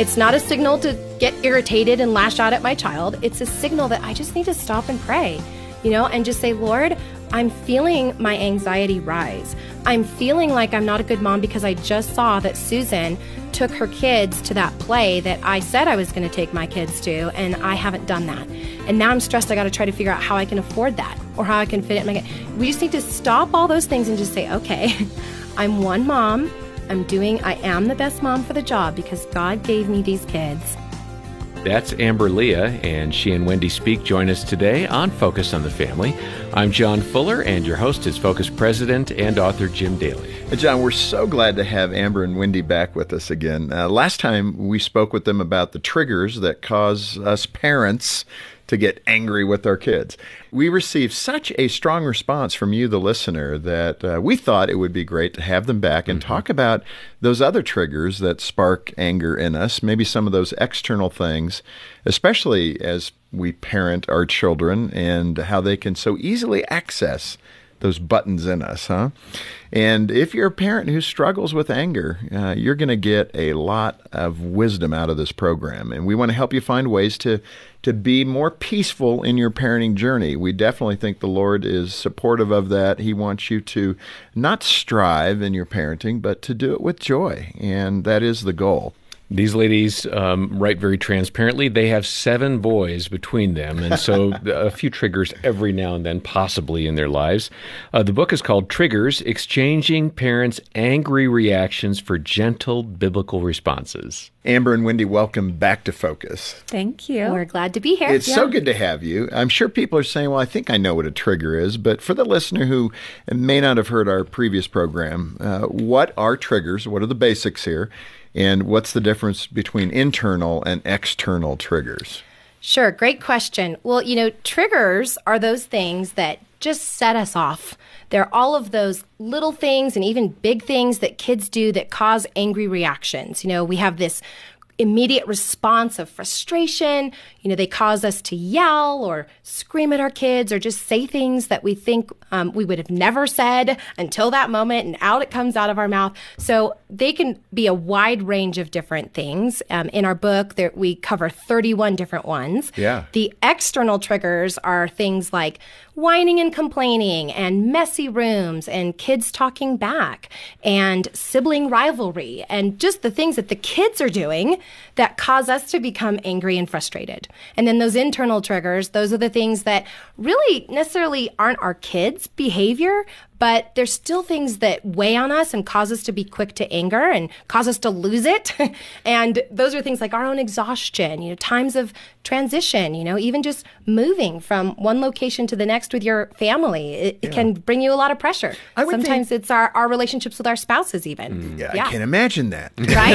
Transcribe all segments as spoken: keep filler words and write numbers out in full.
It's not a signal to get irritated and lash out at my child. It's a signal that I just need to stop and pray, you know, and just say, Lord, I'm feeling my anxiety rise. I'm feeling like I'm not a good mom because I just saw that Susan took her kids to that play that I said I was going to take my kids to, and I haven't done that. And now I'm stressed. I got to try to figure out how I can afford that or how I can fit it in my... We just need to stop all those things and just say, okay, I'm one mom. I'm doing, I am the best mom for the job because God gave me these kids. That's Amber Leah, and she and Wendy Speake join us today on Focus on the Family. I'm John Fuller, and your host is Focus President and author Jim Daly. John, we're so glad to have Amber and Wendy back with us again. Uh, last time we spoke with them about the triggers that cause us parents to get angry with our kids. We received such a strong response from you, the listener, that uh, we thought it would be great to have them back and mm-hmm. talk about those other triggers that spark anger in us, maybe some of those external things, especially as we parent our children and how they can so easily access those buttons in us, huh? And if you're a parent who struggles with anger, uh, you're going to get a lot of wisdom out of this program. And we want to help you find ways to, to be more peaceful in your parenting journey. We definitely think the Lord is supportive of that. He wants you to not strive in your parenting, but to do it with joy. And that is the goal. These ladies um, write very transparently. They have seven boys between them, and so a few triggers every now and then possibly in their lives. Uh, the book is called Triggers, Exchanging Parents' Angry Reactions for Gentle Biblical Responses. Amber and Wendy, welcome back to Focus. Thank you. We're glad to be here. It's yeah. so good to have you. I'm sure people are saying, well, I think I know what a trigger is, but for the listener who may not have heard our previous program, uh, what are triggers? What are the basics here? And what's the difference between internal and external triggers? Sure. Great question. Well, you know, triggers are those things that just set us off. They're all of those little things and even big things that kids do that cause angry reactions. You know, we have this immediate response of frustration. You know, they cause us to yell or scream at our kids or just say things that we think um, we would have never said until that moment, and out it comes out of our mouth. So they can be a wide range of different things. Um, in our book, there, we cover thirty-one different ones. Yeah. The external triggers are things like whining and complaining and messy rooms and kids talking back and sibling rivalry and just the things that the kids are doing that cause us to become angry and frustrated. And then those internal triggers, those are the things that really necessarily aren't our kids' behavior, but there's still things that weigh on us and cause us to be quick to anger and cause us to lose it. And those are things like our own exhaustion, you know, times of transition, you know, even just moving from one location to the next with your family. It, yeah. it can bring you a lot of pressure. I would Sometimes think... it's our, our relationships with our spouses even. Mm, yeah, yeah, I can imagine that.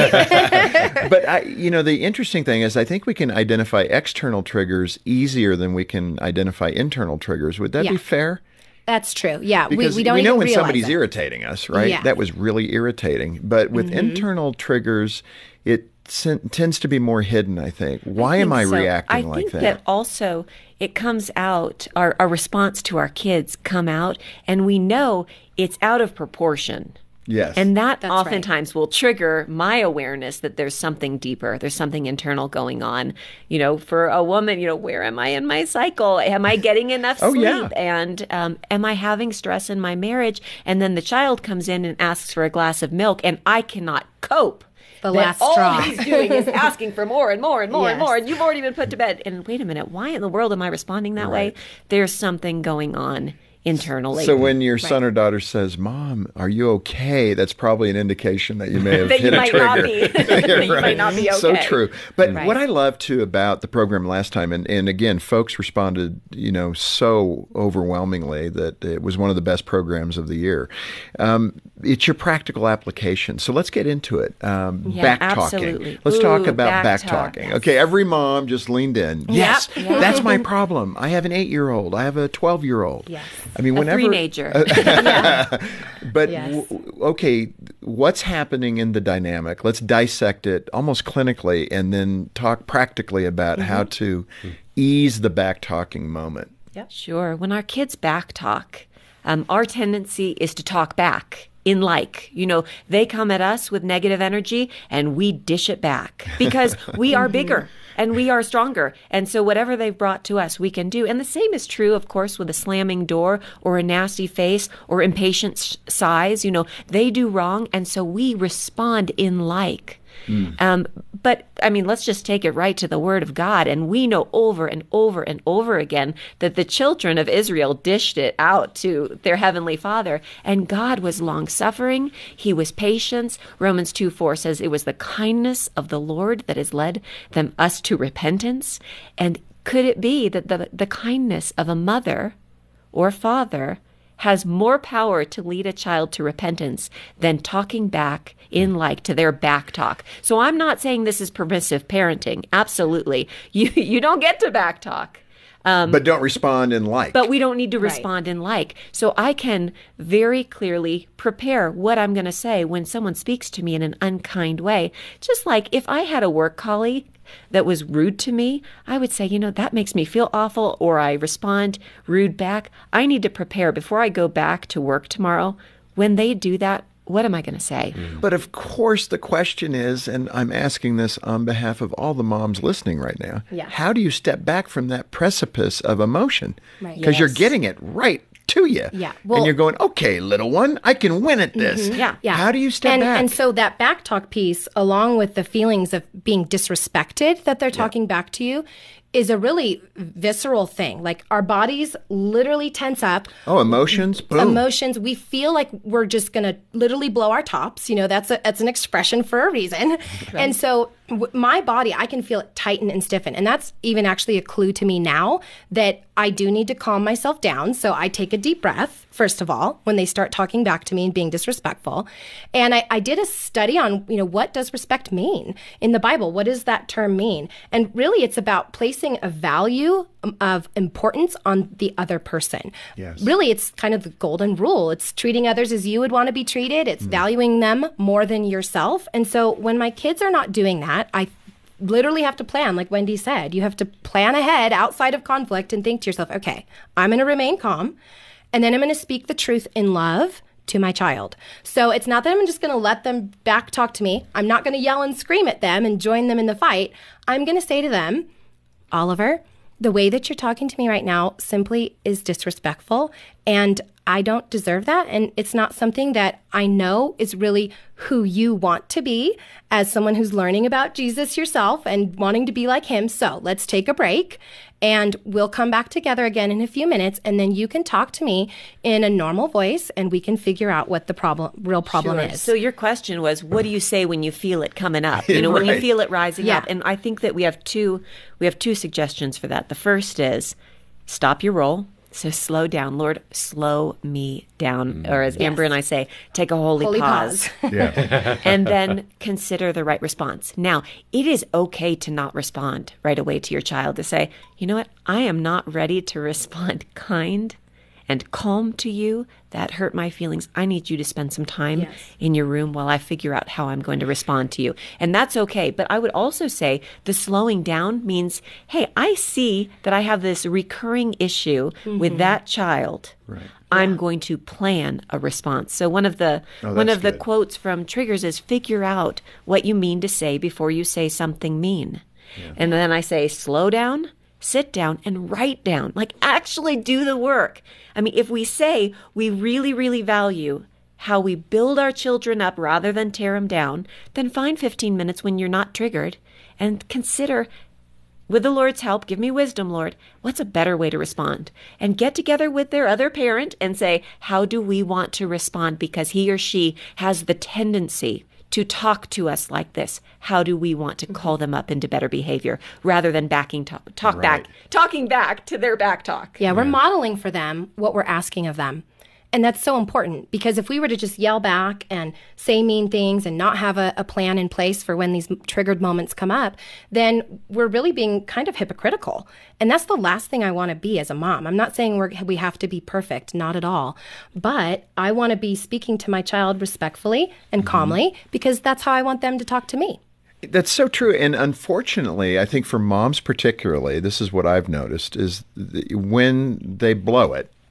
Right? But, I, you know, the interesting thing is I think we can identify external triggers easier than we can identify internal triggers. Would that yeah. be fair? That's true. Yeah, because we, we don't we know even when realize somebody's it. irritating us, right? Yeah. That was really irritating. But with mm-hmm. internal triggers, it sen- tends to be more hidden, I think. Why I think am I so. reacting I like think that? that also it comes out, our, our response to our kids come out, and we know it's out of proportion. Yes. And that That's oftentimes right. will trigger my awareness that there's something deeper. There's something internal going on. You know, for a woman, you know, where am I in my cycle? Am I getting enough oh, sleep? Yeah. And um, am I having stress in my marriage? And then the child comes in and asks for a glass of milk, and I cannot cope. The that last all straw. he's doing is asking for more and more and more yes. and more, and you've already been put to bed. And wait a minute, why in the world am I responding that Right. way? There's something going on internally. So when your son right. or daughter says, "Mom, are you okay?" That's probably an indication that you may have that hit you a might trigger. not be. that you right. might not be okay. So true. But Right. what I love too about the program last time, and, and again, folks responded, you know, so overwhelmingly that it was one of the best programs of the year. Um, it's your practical application. So let's get into it. Um, Yeah, back absolutely. talking. Let's Ooh, talk about back back talk. talking. Okay, every mom just leaned in. Yes, yeah. that's my problem. I have an eight-year-old. I have a twelve-year-old. Yes. I mean, A whenever three-major. But, Yes. w- okay, what's happening in the dynamic? Let's dissect it almost clinically and then talk practically about Mm-hmm. how to ease the back-talking moment. Sure. When our kids back talk, um, our tendency is to talk back in like. You know, they come at us with negative energy and we dish it back because we are bigger and we are stronger. And so whatever they've brought to us, we can do. And the same is true, of course, with a slamming door or a nasty face or impatient sh- sighs. You know, they do wrong. And so we respond in like. Mm. Um, but, I mean, let's just take it right to the Word of God. And we know over and over and over again that the children of Israel dished it out to their Heavenly Father. And God was long-suffering. He was patient. Romans two four says it was the kindness of the Lord that has led them us to repentance. And could it be that the, the kindness of a mother or father has more power to lead a child to repentance than talking back in like to their back talk? So I'm not saying this is permissive parenting. Absolutely. You you don't get to back talk. Um, but don't respond in like. But we don't need to Right. respond in like. So I can very clearly prepare what I'm going to say when someone speaks to me in an unkind way. Just like if I had a work colleague that was rude to me, I would say, you know, that makes me feel awful, or I respond rude back. I need to prepare before I go back to work tomorrow. When they do that, what am I going to say? Mm. But of course, the question is, and I'm asking this on behalf of all the moms listening right now, Yeah. how do you step back from that precipice of emotion? Right. Because you're Yes. getting it right to you. Yeah. and Well- you're going, okay, little one, I can win at this. Yeah. Yeah. How do you step and, back? And so that back talk piece, along with the feelings of being disrespected that they're talking back to you, is a really visceral thing. Like our bodies literally tense up. oh, emotions? Boom. Emotions, we feel like we're just going to literally blow our tops. You know, that's a, that's an expression for a reason. And so w- my body, I can feel it tighten and stiffen. And that's even actually a clue to me now that I do need to calm myself down. So I take a deep breath, first of all, when they start talking back to me and being disrespectful. And I, I did a study on, you know, what does respect mean in the Bible? What does that term mean? And really it's about placing a value of importance on the other person. Yes. Really, it's kind of the golden rule. It's treating others as you would want to be treated. It's valuing them more than yourself. And so when my kids are not doing that, I literally have to plan, like Wendy said. You have to plan ahead outside of conflict and think to yourself, okay, I'm going to remain calm, and then I'm going to speak the truth in love to my child. So it's not that I'm just going to let them back talk to me. I'm not going to yell and scream at them and join them in the fight. I'm going to say to them, Oliver, the way that you're talking to me right now simply is disrespectful, and I don't deserve that. And it's not something that I know is really who you want to be as someone who's learning about Jesus yourself and wanting to be like him. So let's take a break and we'll come back together again in a few minutes. And then you can talk to me in a normal voice and we can figure out what the problem, real problem Sure. is. So your question was, what do you say when you feel it coming up? You know, when you Right. feel it rising Yeah. up. And I think that we have two we have two suggestions for that. The first is stop your roll. So slow down. Lord, slow me down. Or as Amber and I say, take a holy, Holy pause. pause. yeah. And then consider the right response. Now, it is okay to not respond right away to your child, to say, you know what, I am not ready to respond kind and calm to you. That hurt my feelings. I need you to spend some time Yes. in your room while I figure out how I'm going to respond to you. And that's okay. But I would also say the slowing down means, hey, I see that I have this recurring issue with that child. Right. I'm going to plan a response. So one of the Oh, one that's of the good. quotes from Triggers is figure out what you mean to say before you say something mean. And then I say slow down, sit down, and write down. Like actually do the work. I mean, if we say we really, really value how we build our children up rather than tear them down, then find fifteen minutes when you're not triggered and consider, with the Lord's help, give me wisdom, Lord, what's a better way to respond? And get together with their other parent and say, how do we want to respond? Because he or she has the tendency to talk to us like this. How do we want to call them up into better behavior rather than backing talk, talk Right. back, talking back to their back talk? Yeah, we're modeling for them what we're asking of them. And that's so important because if we were to just yell back and say mean things and not have a, a plan in place for when these triggered moments come up, then we're really being kind of hypocritical. And that's the last thing I want to be as a mom. I'm not saying we're, we have to be perfect, not at all. But I want to be speaking to my child respectfully and calmly because that's how I want them to talk to me. That's so true. And unfortunately, I think for moms particularly, this is what I've noticed, is th- when they blow it,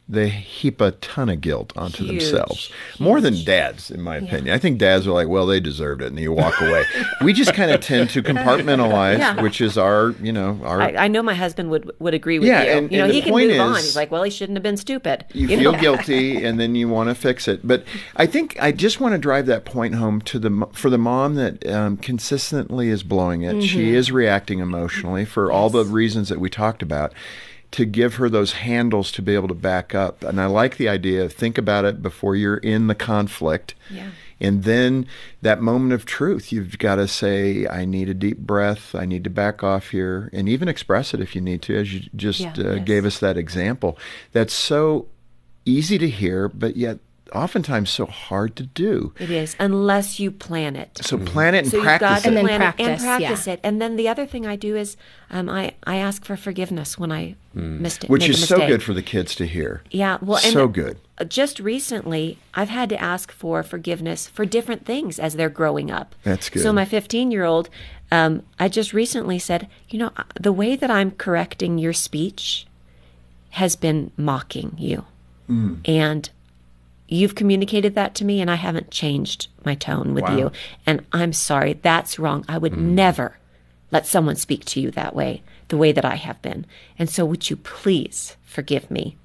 they heap a ton of guilt onto Huge, themselves. More than dads, in my opinion. I think dads are like, well, they deserved it, and you walk away. We just kind of tend to compartmentalize, Yeah. which is our, you know, our... I, I know my husband would would agree with Yeah, you. and- you know, and he the can point move on. is- He's like, well, he shouldn't have been stupid. You, You feel know? guilty, and then you want to fix it. But I think I just want to drive that point home to the mo- for the mom that um, consistently is blowing it. She is reacting emotionally for all the reasons that we talked about. To give her those handles to be able to back up. And I like the idea of think about it before you're in the conflict. Yeah. And then that moment of truth, you've got to say, I need a deep breath. I need to back off here. And even express it if you need to, as you just Yeah. uh, Yes. gave us that example. That's so easy to hear, but yet oftentimes so hard to do. It is, unless you plan it. So plan it and So you've practice got to it. And then plan it and practice, practice yeah. it. And then the other thing I do is um, I, I ask for forgiveness when I missed it. Which make a is so mistake. good for the kids to hear. Yeah, well, and So good. Just recently, I've had to ask for forgiveness for different things as they're growing up. That's good. So my fifteen-year-old, um, I just recently said, you know, the way that I'm correcting your speech has been mocking you, Mm. and you've communicated that to me, and I haven't changed my tone with Wow. you, and I'm sorry, that's wrong. I would never let someone speak to you that way, the way that I have been. And so would you please forgive me?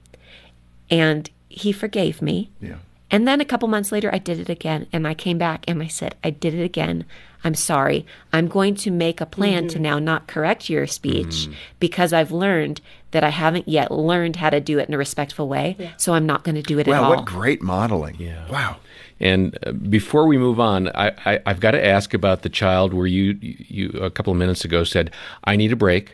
And he forgave me. Yeah. And then a couple months later, I did it again. And I came back and I said, I did it again. I'm sorry. I'm going to make a plan to now not correct your speech because I've learned that I haven't yet learned how to do it in a respectful way. So I'm not going to do it at Wow, all. what great modeling. Yeah. Wow. And uh, before we move on, I, I, I've got to ask about the child where you, you a couple of minutes ago said, I need a break.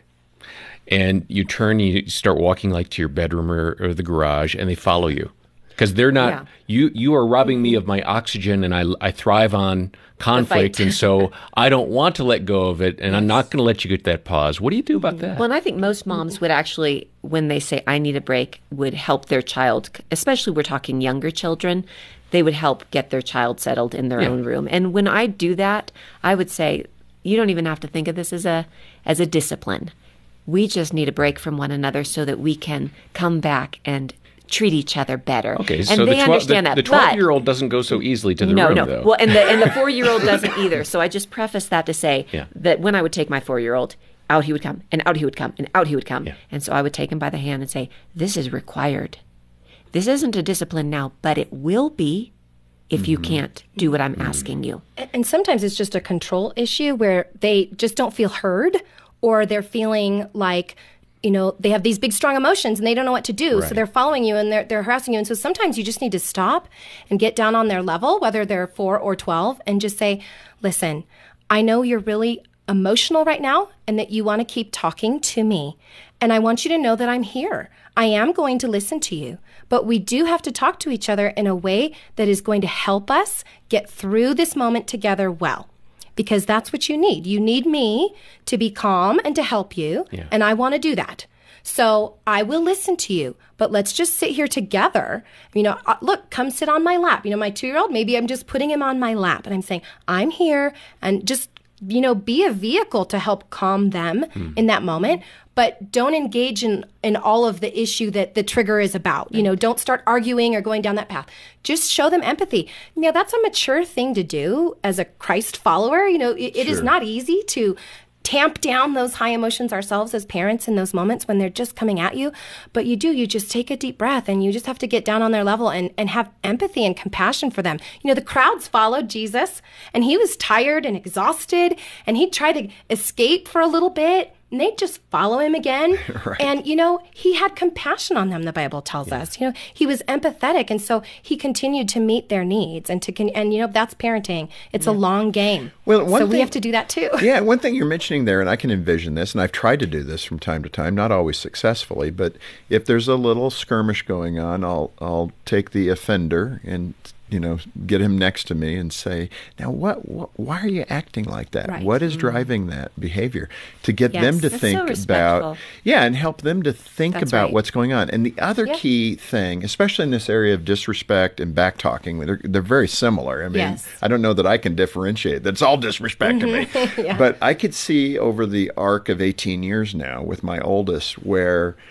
And you turn, you start walking like to your bedroom or, or the garage, and they follow you. Because they're not, Yeah. you you are robbing me of my oxygen, and I, I thrive on conflict, fight. and so I don't want to let go of it, and I'm not going to let you get that pause. What do you do about that? Well, and I think most moms would actually, when they say, I need a break, would help their child, especially we're talking younger children, they would help get their child settled in their Yeah. own room. And when I do that, I would say, you don't even have to think of this as a as a discipline. We just need a break from one another so that we can come back and treat each other better. Okay, and so they the twelve understand the, that. the but- twelve-year-old doesn't go so easily to the no, room, no. though. Well, and the and the four year old doesn't either. So I just preface that to say Yeah. that when I would take my four year old, out he would come, and out he would come, and out he would come. Yeah. And so I would take him by the hand and say, "This is required. This isn't a discipline now, but it will be if you can't do what I'm asking you." And sometimes it's just a control issue where they just don't feel heard, or they're feeling like, you know, they have these big, strong emotions and they don't know what to do. So Right. they're following you and they're, they're harassing you. And so sometimes you just need to stop and get down on their level, whether they're four or twelve, and just say, listen, I know you're really emotional right now and that you want to keep talking to me. And I want you to know that I'm here. I am going to listen to you. But we do have to talk to each other in a way that is going to help us get through this moment together well. Because that's what you need. You need me to be calm and to help you. Yeah. And I want to do that. So I will listen to you, but let's just sit here together. You know, uh, look, come sit on my lap. You know, my two-year-old, maybe I'm just putting him on my lap and I'm saying, I'm here, and just, you know, be a vehicle to help calm them in that moment. But don't engage in, in all of the issue that the trigger is about. You know, don't start arguing or going down that path. Just show them empathy. You know, that's a mature thing to do as a Christ follower. You know, it, it is Sure. not easy to tamp down those high emotions ourselves as parents in those moments when they're just coming at you. But you do, you just take a deep breath and you just have to get down on their level and, and have empathy and compassion for them. You know, the crowds followed Jesus and he was tired and exhausted and he tried to escape for a little bit. And they'd just follow him again. Right. And, you know, he had compassion on them, the Bible tells us. You know, he was empathetic. And so he continued to meet their needs. And, to con- and you know, that's parenting. It's a long game. Well, one so we thing- have to do that too. Yeah, one thing you're mentioning there, and I can envision this, and I've tried to do this from time to time, not always successfully, but if there's a little skirmish going on, I'll I'll take the offender and, you know, get him next to me and say, now, what, what why are you acting like that? Right. What is driving that behavior? To get Yes, them to that's so think respectful. about, yeah, and help them to think That's about right. what's going on. And the other Yeah. key thing, especially in this area of disrespect and back talking, they're, they're very similar. I mean, Yes. I don't know that I can differentiate. That's all disrespect to me. But I could see over the arc of eighteen years now with my oldest where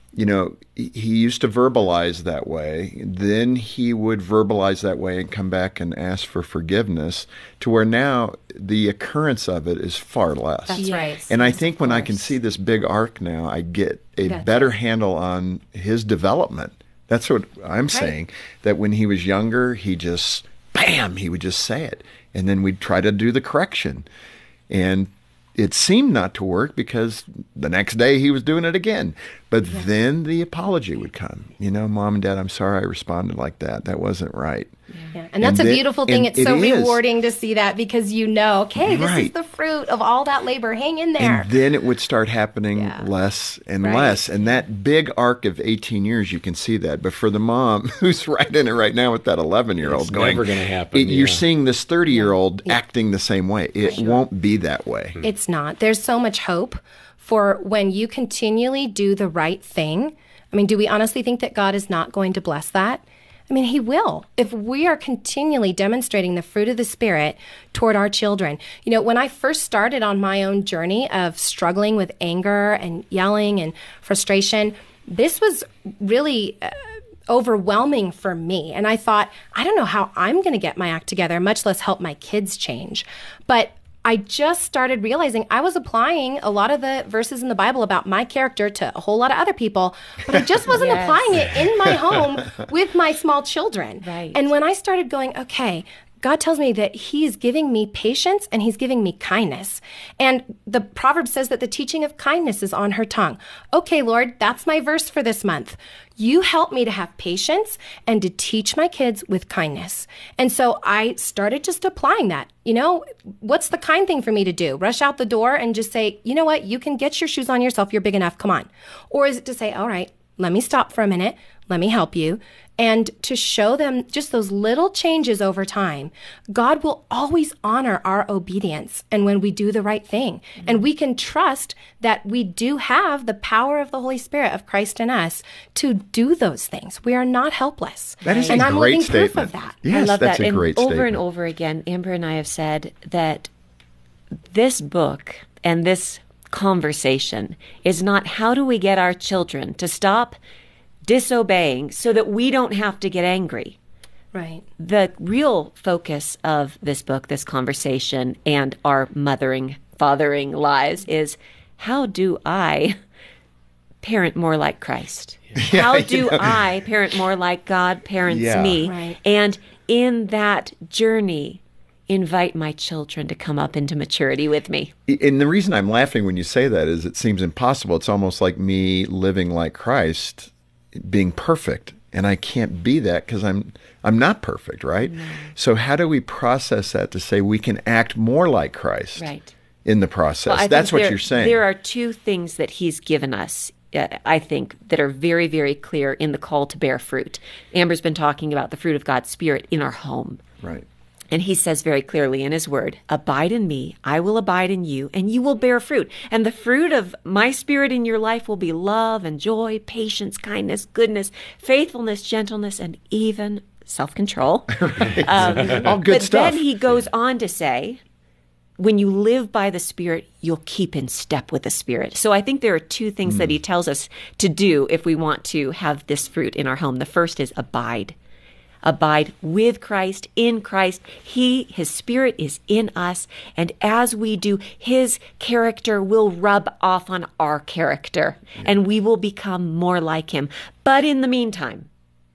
you know, he he used to verbalize that way. Then he would verbalize that way and come back and ask for forgiveness, to where now the occurrence of it is far less. That's right. And I Yes, think of when I can course. see this big arc now, I get a That's better right. handle on his development. That's what I'm saying, that when he was younger, he just, bam, he would just say it. And then we'd try to do the correction. And it seemed not to work because the next day he was doing it again. But then the apology would come. You know, Mom and Dad, I'm sorry I responded like that. That wasn't right. Yeah. And that's And a then- beautiful thing. and It's it so is. rewarding to see that, because you know, okay, this is Right. the fruit of all that labor. Hang in there. And then it would start happening Yeah. less and Right. less. And that big arc of eighteen years, you can see that. But for the mom who's right in it right now with that eleven-year-old It's going, never gonna happen, it- you're yeah. seeing this thirty-year-old acting the same way. It won't be that way. It's not. There's so much hope for when you continually do the right thing. I mean, do we honestly think that God is not going to bless that? I mean, He will. If we are continually demonstrating the fruit of the Spirit toward our children. You know, when I first started on my own journey of struggling with anger and yelling and frustration, this was really uh, overwhelming for me. And I thought, I don't know how I'm going to get my act together, much less help my kids change. But I just started realizing I was applying a lot of the verses in the Bible about my character to a whole lot of other people, but I just wasn't Yes. applying it in my home with my small children. Right. And when I started going, okay, God tells me that He's giving me patience and He's giving me kindness. And the proverb says that the teaching of kindness is on her tongue. Okay, Lord, that's my verse for this month. You help me to have patience and to teach my kids with kindness. And so I started just applying that. You know, what's the kind thing for me to do? Rush out the door and just say, you know what? You can get your shoes on yourself. You're big enough. Come on. Or is it to say, all right, let me stop for a minute. Let me help you. And to show them just those little changes over time, God will always honor our obedience and when we do the right thing. And we can trust that we do have the power of the Holy Spirit of Christ in us to do those things. We are not helpless. That is and a I'm great living statement. proof of that. Yes, I love that's that. a and great over statement. and over again, Amber and I have said that this book and this conversation is not how do we get our children to stop disobeying so that we don't have to get angry. Right. The real focus of this book, this conversation, and our mothering, fathering lives is how do I parent more like Christ? How do I parent more like God parents Yeah. me? Right. And in that journey, invite my children to come up into maturity with me. And the reason I'm laughing when you say that is it seems impossible. It's almost like me living like Christ, being perfect, and I can't be that because I'm I'm not perfect, right? So how do we process that to say we can act more like Christ Right. in the process? Well, I That's think what there- you're saying. There are two things that he's given us, uh, I think, that are very, very clear in the call to bear fruit. Amber's been talking about the fruit of God's Spirit in our home. Right. And he says very clearly in his word, abide in me, I will abide in you, and you will bear fruit. And the fruit of my Spirit in your life will be love and joy, patience, kindness, goodness, faithfulness, gentleness, and even self-control. Um, All good but stuff. then he goes on to say, when you live by the Spirit, you'll keep in step with the Spirit. So I think there are two things that he tells us to do if we want to have this fruit in our home. The first is abide. Abide with Christ, in Christ. He, His Spirit is in us. And as we do, His character will rub off on our character and we will become more like Him. But in the meantime,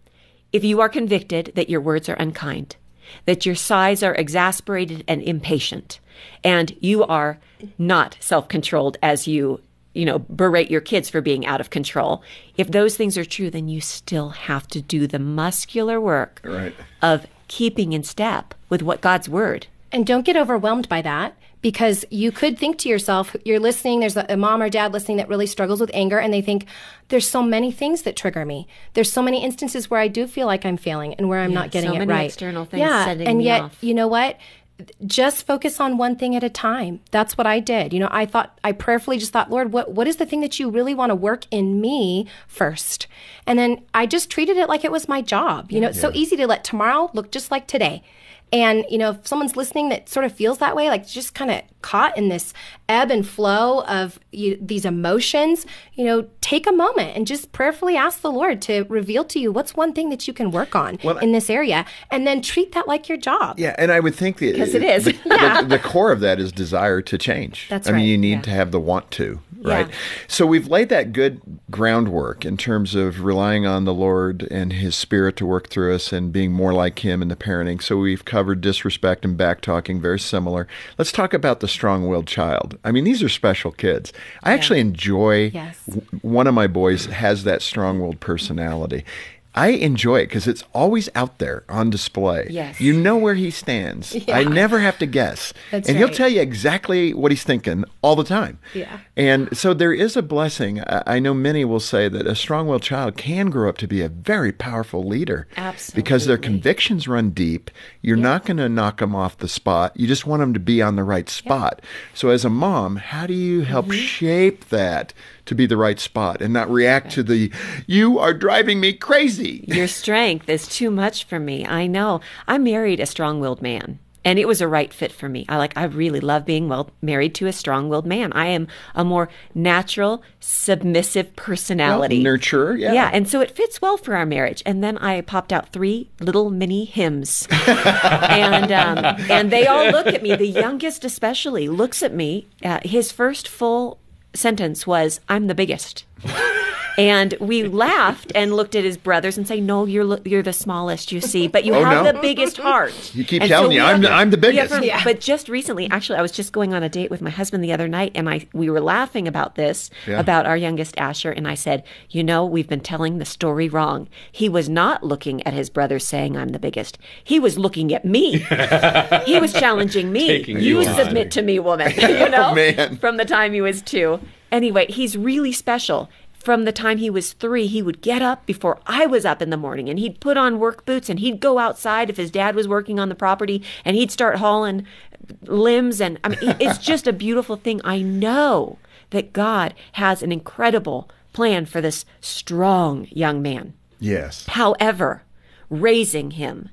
if you are convicted that your words are unkind, that your sighs are exasperated and impatient, and you are not self-controlled as you, you know, berate your kids for being out of control, if those things are true, then you still have to do the muscular work Right. of keeping in step with what God's word. And don't get overwhelmed by that, because you could think to yourself, you're listening, there's a, a mom or dad listening that really struggles with anger, and they think, there's so many things that trigger me. There's so many instances where I do feel like I'm failing and where I'm Yeah, not getting so it many right. external things yeah, setting and me yet, off. you know what? Just focus on one thing at a time. That's what I did. You know, I thought, I prayerfully just thought, Lord, what, what is the thing that you really want to work in me first? And then I just treated it like it was my job. You know, it's so easy to let tomorrow look just like today. And, you know, if someone's listening that sort of feels that way, like just kind of caught in this ebb and flow of you, these emotions, you know, take a moment and just prayerfully ask the Lord to reveal to you what's one thing that you can work on Well, in this area, and then treat that like your job. Yeah, and I would think the, 'Cause it is. the, Yeah. the, the core of that is desire to change. That's I mean, right. you need Yeah. to have the want to, right? Yeah. So we've laid that good groundwork in terms of relying on the Lord and His Spirit to work through us and being more like Him in the parenting. So we've covered disrespect and back-talking, very similar. Let's talk about the strong-willed child. I mean, these are special kids. I actually enjoy, Yes. w- one of my boys has that strong-willed personality. I enjoy it because it's always out there on display. Yes. You know where he stands. Yeah. I never have to guess. That's and he'll right. tell you exactly what he's thinking all the time. Yeah. And so there is a blessing. I I know many will say that a strong-willed child can grow up to be a very powerful leader. Because their Absolutely. convictions run deep. You're not going to knock them off the spot. You just want them to be on the right spot. So as a mom, how do you help Mm-hmm. shape that to be the right spot and not react to the, you are driving me crazy? Your strength is too much for me. I know. I married a strong-willed man, and it was a right fit for me. I like. I really love being well married to a strong-willed man. I am a more natural, submissive personality. Well, nurturer, yeah. Yeah, and so it fits well for our marriage. And then I popped out three little mini hymns, and um, and they all look at me. The youngest, especially, looks at me. Uh, his first full sentence was, "I'm the biggest." And we laughed and looked at his brothers and say, "No, you're lo- you're the smallest, you see, but you Oh, have no? the biggest heart." You keep And telling we me, have I'm the- to- I'm the we have biggest. to- Yeah. But just recently, actually, I was just going on a date with my husband the other night, and I we were laughing about this, Yeah. about our youngest Asher, and I said, "You know, we've been telling the story wrong. He was not looking at his brothers saying I'm the biggest. He was looking at me. He was challenging me. Taking You you on. submit to me, woman." You know, Oh, man. from the time he was two. Anyway, he's really special. From the time he was three, he would get up before I was up in the morning, and he'd put on work boots, and he'd go outside if his dad was working on the property, and he'd start hauling limbs. And I mean, it's just a beautiful thing. I know that God has an incredible plan for this strong young man. Yes. However, raising him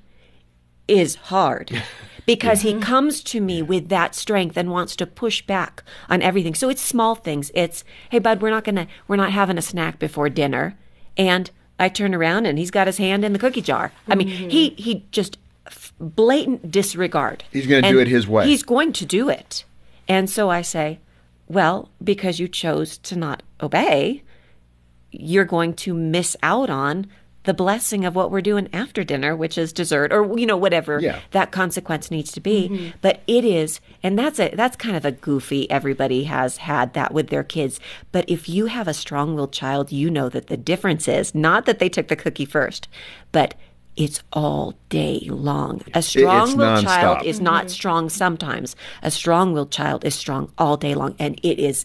is hard because he comes to me with that strength and wants to push back on everything. So it's small things. It's, "Hey, bud, we're not gonna, we're not having a snack before dinner," and I turn around and he's got his hand in the cookie jar. I mean, he he just f- blatant disregard. He's gonna do And it his way. He's going to do it, and so I say, "Well, because you chose to not obey, you're going to miss out on the blessing of what we're doing after dinner, which is dessert, or you know whatever Yeah. that consequence needs to be." But it is, and that's a that's kind of a goofy. Everybody has had that with their kids. But if you have a strong-willed child, you know that the difference is not that they took the cookie first, but it's all day long. A strong-willed child nonstop. is not strong sometimes. A strong-willed child is strong all day long, and it is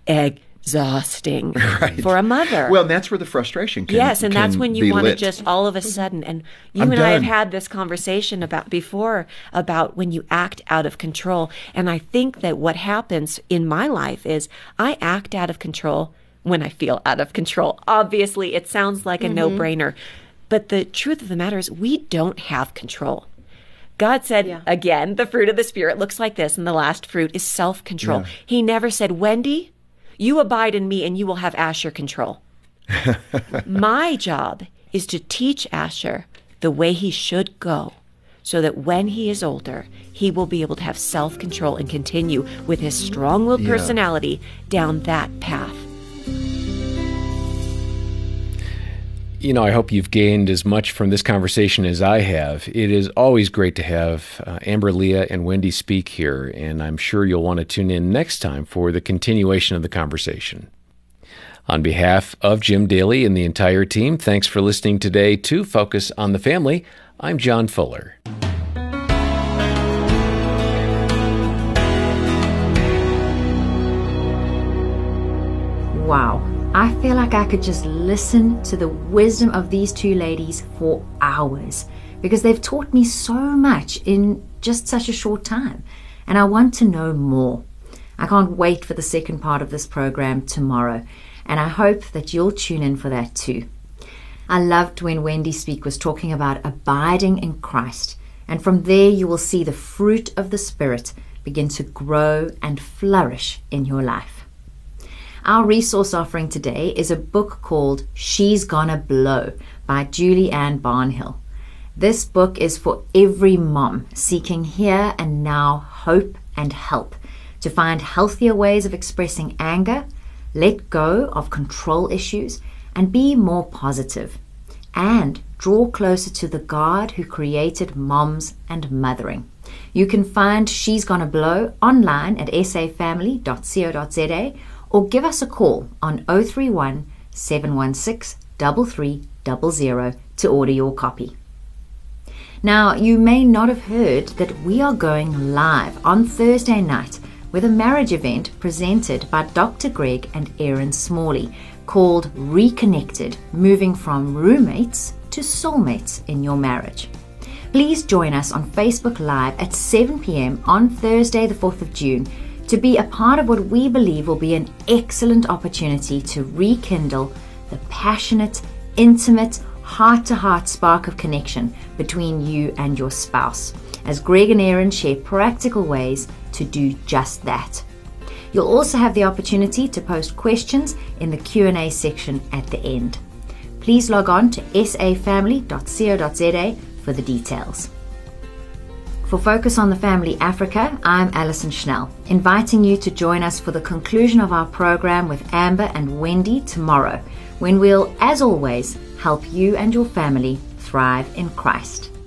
exhausting for a mother. Well, that's where the frustration can Yes, and that's can when be you want to lit. just all of a sudden, and you I'm and I have done. had this conversation about before about when you act out of control. And I think that what happens in my life is I act out of control when I feel out of control. Obviously, it sounds like a no-brainer, but the truth of the matter is we don't have control. God said, Yeah. again, the fruit of the Spirit looks like this, and the last fruit is self-control. Yeah. He never said, "Wendy, you abide in me and you will have Asher control." My job is to teach Asher the way he should go so that when he is older, he will be able to have self-control and continue with his strong-willed Yeah. personality down that path. You know, I hope you've gained as much from this conversation as I have. It is always great to have uh, Amber, Leah, and Wendy speak here, and I'm sure you'll want to tune in next time for the continuation of the conversation. On behalf of Jim Daly and the entire team, thanks for listening today to Focus on the Family. I'm John Fuller. Wow. I feel like I could just listen to the wisdom of these two ladies for hours because they've taught me so much in just such a short time. And I want to know more. I can't wait for the second part of this program tomorrow. And I hope that you'll tune in for that too. I loved when Wendy Speak was talking about abiding in Christ And from there, you will see the fruit of the Spirit begin to grow and flourish in your life. Our resource offering today is a book called She's Gonna Blow by Julie Ann Barnhill. This book is for every mom seeking here and now hope and help to find healthier ways of expressing anger, let go of control issues, and be more positive, and draw closer to the God who created moms and mothering. You can find She's Gonna Blow online at s a family dot co dot z a or give us a call on oh three one, seven one six, three three zero zero to order your copy. Now, you may not have heard that we are going live on Thursday night with a marriage event presented by Doctor Greg and Erin Smalley called Reconnected, moving from roommates to soulmates in your marriage. Please join us on Facebook Live at seven p.m. on Thursday the fourth of June to be a part of what we believe will be an excellent opportunity to rekindle the passionate, intimate, heart-to-heart spark of connection between you and your spouse, as Greg and Erin share practical ways to do just that. You'll also have the opportunity to post questions in the Q and A section at the end. Please log on to s a family dot co dot z a for the details. For Focus on the Family Africa, I'm Alison Schnell, inviting you to join us for the conclusion of our program with Amber and Wendy tomorrow, when we'll, as always, help you and your family thrive in Christ.